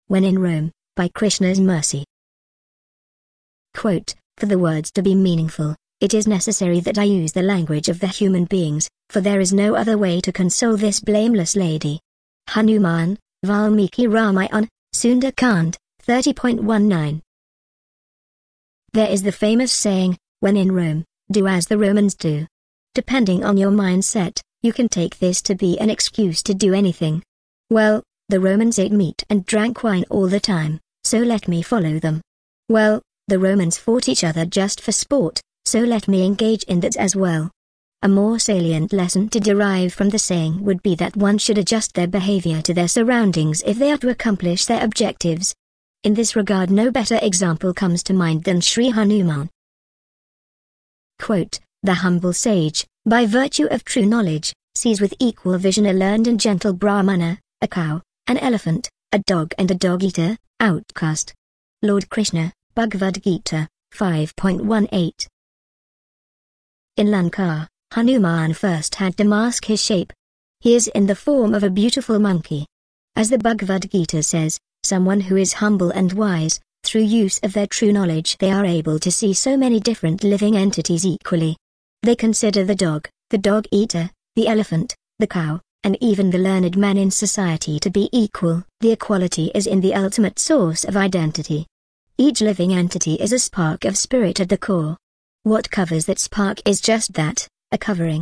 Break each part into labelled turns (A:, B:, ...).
A: When in Rome, by Krishna's mercy. Quote, for the words to be meaningful, it is necessary that I use the language of the human beings, for there is no other way to console this blameless lady. Hanuman, Valmiki Ramayana, Sundar-Kand, 30.19. There is the famous saying, when in Rome, do as the Romans do. Depending on your mindset, you can take this to be an excuse to do anything. Well, the Romans ate meat and drank wine all the time, so let me follow them. Well, the Romans fought each other just for sport, so let me engage in that as well. A more salient lesson to derive from the saying would be that one should adjust their behavior to their surroundings if they are to accomplish their objectives. In this regard, no better example comes to mind than Sri Hanuman. Quote, the humble sage, by virtue of true knowledge, sees with equal vision a learned and gentle Brahmana, a cow, an elephant, a dog and a dog-eater, outcast. Lord Krishna, Bhagavad Gita, 5.18. In Lanka, Hanuman first had to mask his shape. He is in the form of a beautiful monkey. As the Bhagavad Gita says, someone who is humble and wise, through use of their true knowledge they are able to see so many different living entities equally. They consider the dog-eater, the elephant, the cow, and even the learned man in society to be equal. The equality is in the ultimate source of identity. Each living entity is a spark of spirit at the core. What covers that spark is just that, a covering.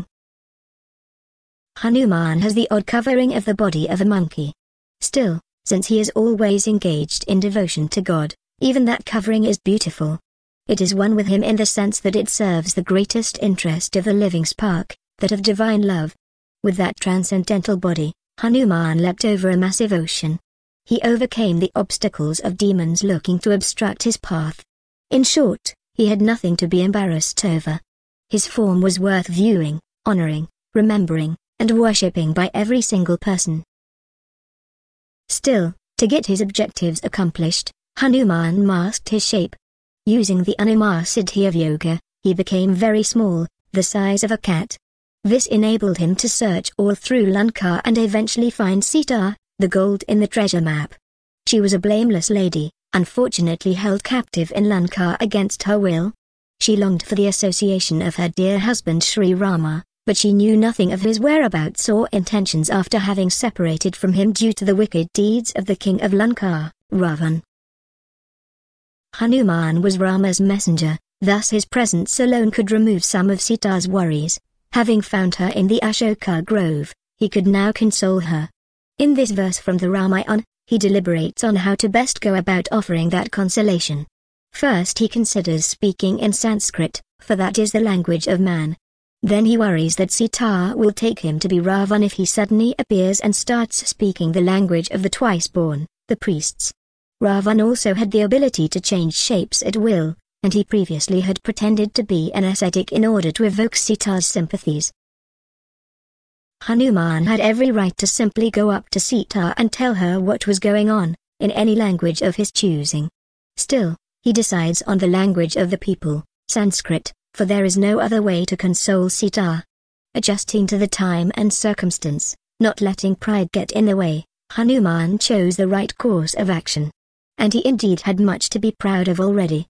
A: Hanuman has the odd covering of the body of a monkey. Still, since he is always engaged in devotion to God, even that covering is beautiful. It is one with him in the sense that it serves the greatest interest of the living spark, that of divine love. With that transcendental body, Hanuman leapt over a massive ocean. He overcame the obstacles of demons looking to obstruct his path. In short, he had nothing to be embarrassed over. His form was worth viewing, honoring, remembering, and worshipping by every single person. Still, to get his objectives accomplished, Hanuman masked his shape. Using the Anumasiddhi of yoga, he became very small, the size of a cat. This enabled him to search all through Lanka and eventually find Sita, the gold in the treasure map. She was a blameless lady, unfortunately held captive in Lanka against her will. She longed for the association of her dear husband Sri Rama, but she knew nothing of his whereabouts or intentions after having separated from him due to the wicked deeds of the king of Lanka, Ravan. Hanuman was Rama's messenger, thus his presence alone could remove some of Sita's worries. Having found her in the Ashoka grove, he could now console her. In this verse from the Ramayana, he deliberates on how to best go about offering that consolation. First he considers speaking in Sanskrit, for that is the language of man. Then he worries that Sita will take him to be Ravan if he suddenly appears and starts speaking the language of the twice-born, the priests. Ravan also had the ability to change shapes at will, and he previously had pretended to be an ascetic in order to evoke Sita's sympathies. Hanuman had every right to simply go up to Sita and tell her what was going on, in any language of his choosing. Still, he decides on the language of the people, Sanskrit, for there is no other way to console Sita. Adjusting to the time and circumstance, not letting pride get in the way, Hanuman chose the right course of action. And he indeed had much to be proud of already.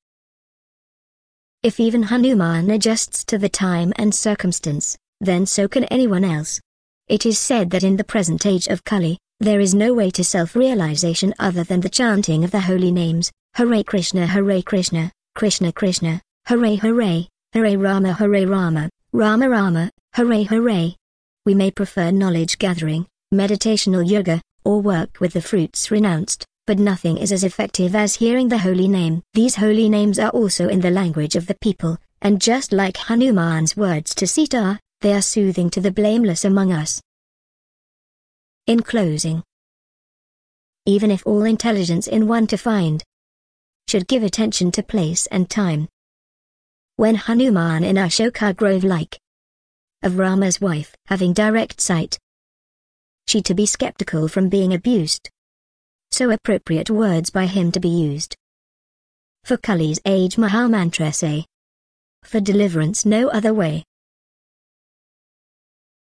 A: If even Hanuman adjusts to the time and circumstance, then so can anyone else. It is said that in the present age of Kali, there is no way to self-realization other than the chanting of the holy names, Hare Krishna, Krishna Krishna, Hare Hare, Hare Rama, Rama Rama, Hare Hare. We may prefer knowledge gathering, meditational yoga, or work with the fruits renounced, but nothing is as effective as hearing the holy name. These holy names are also in the language of the people, and just like Hanuman's words to Sita, they are soothing to the blameless among us. In closing, even if all intelligence in one to find should give attention to place and time, when Hanuman in Ashoka grove like of Rama's wife having direct sight, she to be skeptical from being abused, so appropriate words by him to be used. For Kali's age Mahamantra say, for deliverance no other way.